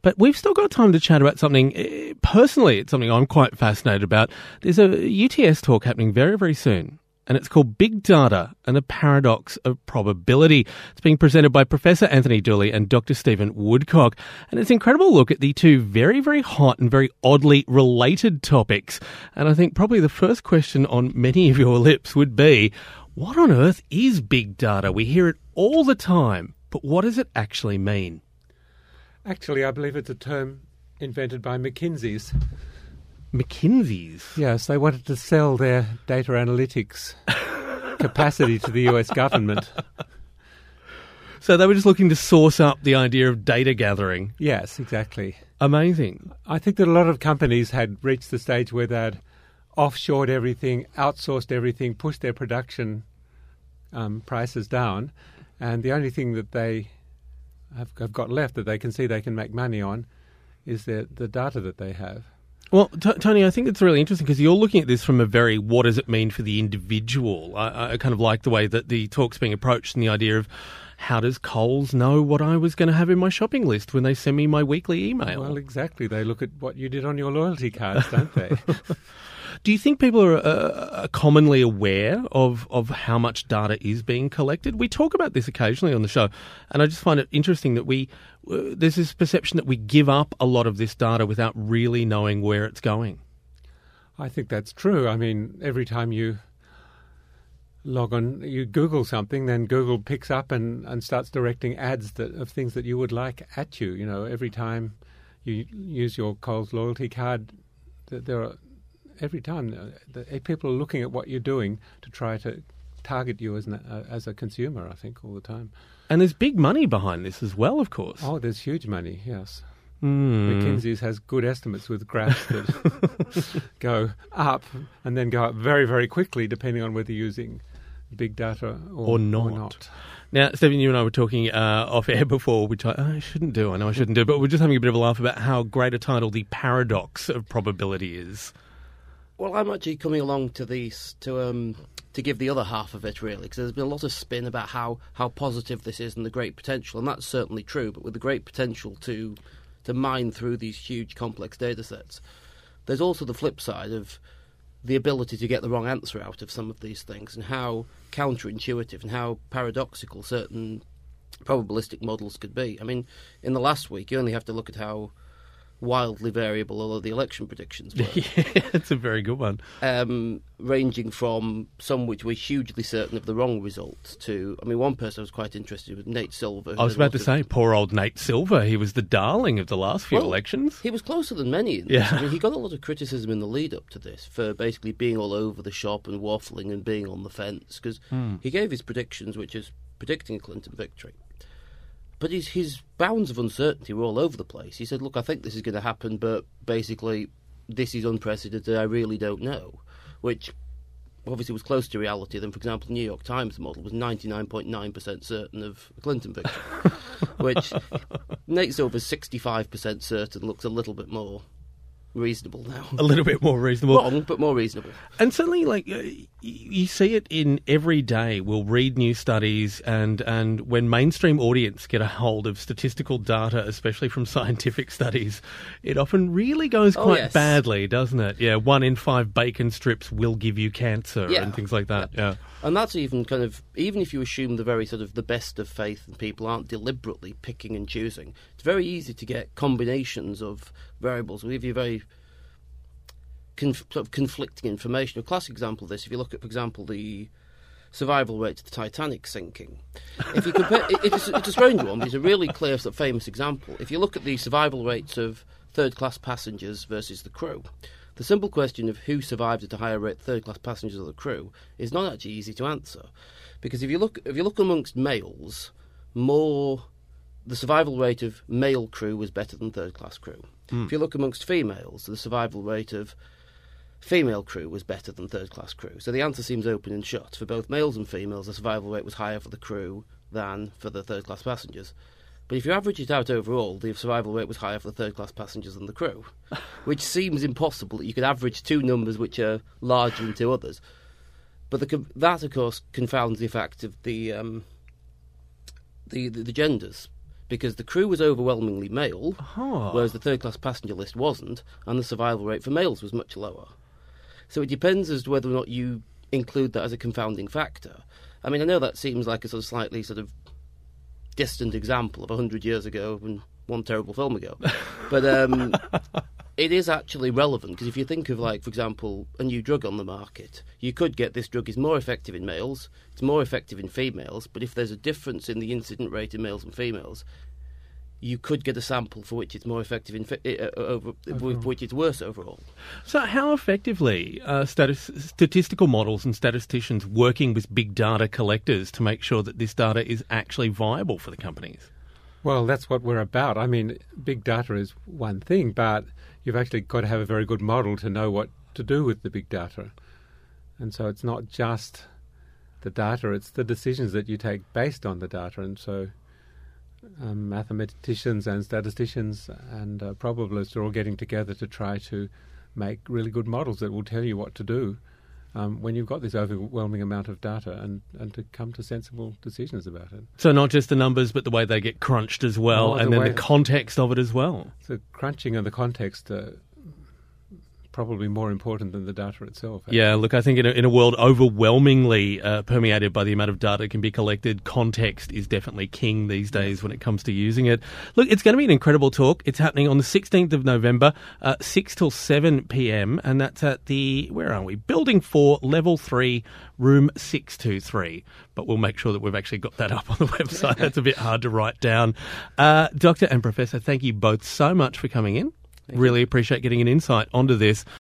But we've still got time to chat about something, personally, it's something I'm quite fascinated about. There's a UTS talk happening very, very soon, and it's called Big Data and the Paradox of Probability. It's being presented by Professor Anthony Dooley and Dr. Stephen Woodcock. And it's an incredible look at the two very, very hot and very oddly related topics. And I think probably the first question on many of your lips would be, what on earth is big data? We hear it all the time, but what does it actually mean? Actually, I believe it's a term invented by McKinsey's. McKinsey's? Yes, they wanted to sell their data analytics capacity to the US government. So they were just looking to source up the idea of data gathering. Yes, exactly. Amazing. I think that a lot of companies had reached the stage where they'd offshored everything, outsourced everything, pushed their production prices down, and the only thing that they have got left that they can see they can make money on is the data that they have. Well, Tony, I think it's really interesting because you're looking at this from a very what does it mean for the individual. I kind of like the way that the talk's being approached and the idea of how does Coles know what I was going to have in my shopping list when they send me my weekly email? Well, exactly. They look at what you did on your loyalty cards, don't they? Do you think people are commonly aware of how much data is being collected? We talk about this occasionally on the show, and I just find it interesting that there's this perception that we give up a lot of this data without really knowing where it's going. I think that's true. I mean, every time you log on, you Google something, then Google picks up and starts directing ads of things that you would like at you. You know, every time you use your Coles loyalty card, every time people are looking at what you're doing to try to target you as a consumer, I think, all the time. And there's big money behind this as well, of course. Oh, there's huge money, yes. McKinsey's has good estimates with graphs that go up and then go up very, very quickly, depending on whether you're using big data or not. Now, Stephen, you and I were talking off air before, which I shouldn't do. I know I shouldn't do, but we're just having a bit of a laugh about how great a title the paradox of probability is. Well, I'm actually coming along to these to give the other half of it, really, because there's been a lot of spin about how positive this is and the great potential, and that's certainly true, but with the great potential to mine through these huge, complex data sets, there's also the flip side of the ability to get the wrong answer out of some of these things and how counterintuitive and how paradoxical certain probabilistic models could be. I mean, in the last week, you only have to look at how wildly variable all of the election predictions were. Yeah, that's a very good one. Ranging from some which were hugely certain of the wrong result to, I mean, one person I was quite interested with, Nate Silver. I was about to say, poor old Nate Silver. He was the darling of the last few elections. He was closer than many in this. I mean, he got a lot of criticism in the lead up to this for basically being all over the shop and waffling and being on the fence, because he gave his predictions, which is predicting a Clinton victory. But his bounds of uncertainty were all over the place. He said, look, I think this is going to happen, but basically this is unprecedented, I really don't know, which obviously was closer to reality than, for example, the New York Times model was 99.9% certain of a Clinton victory, which Nate Silver's 65% certain looks a little bit more reasonable now. A little bit more reasonable. Wrong, but more reasonable. And certainly, like, you see it in every day. We'll read new studies, and when mainstream audience get a hold of statistical data, especially from scientific studies, it often really goes quite badly, doesn't it? Yeah, 1 in 5 bacon strips will give you cancer and things like that. Yeah. And that's even kind of, even if you assume the very sort of the best of faith and people aren't deliberately picking and choosing, it's very easy to get combinations of variables. We'll give you very sort of conflicting information. A classic example of this, if you look at, for example, the survival rate of the Titanic sinking. If you compare, it's a strange one, but it's a really clear, sort of famous example. If you look at the survival rates of third-class passengers versus the crew, the simple question of who survived at a higher rate, third-class passengers or the crew, is not actually easy to answer, because if you look amongst males, the survival rate of male crew was better than third-class crew. If you look amongst females, the survival rate of female crew was better than third-class crew. So the answer seems open and shut. For both males and females, the survival rate was higher for the crew than for the third-class passengers. But if you average it out overall, the survival rate was higher for the third-class passengers than the crew, which seems impossible that you could average two numbers which are larger than two others. But that, of course, confounds the fact of the genders, because the crew was overwhelmingly male, Oh. whereas the third-class passenger list wasn't, and the survival rate for males was much lower. So it depends as to whether or not you include that as a confounding factor. I mean, I know that seems like a sort of slightly sort of distant example of 100 years ago and one terrible film ago, but it is actually relevant, because if you think of, like, for example, a new drug on the market, you could get this drug is more effective in males, it's more effective in females, but if there's a difference in the incident rate in males and females, you could get a sample for which it's more effective which it's worse overall. So how effectively are statistical models and statisticians working with big data collectors to make sure that this data is actually viable for the companies? Well, that's what we're about. I mean, big data is one thing, but you've actually got to have a very good model to know what to do with the big data. And so it's not just the data, it's the decisions that you take based on the data. And so mathematicians and statisticians and probabilists are all getting together to try to make really good models that will tell you what to do when you've got this overwhelming amount of data, and to come to sensible decisions about it. So not just the numbers, but the way they get crunched as well, and then the context of it as well. The crunching and the context are probably more important than the data itself. Yeah, look, I think in a world overwhelmingly permeated by the amount of data that can be collected, context is definitely king these days when it comes to using it. Look, it's going to be an incredible talk. It's happening on the 16th of November, 6 till 7 p.m, and that's at the, where are we? Building 4, Level 3, Room 623. But we'll make sure that we've actually got that up on the website. That's a bit hard to write down. Doctor and Professor, thank you both so much for coming in. Really appreciate getting an insight onto this.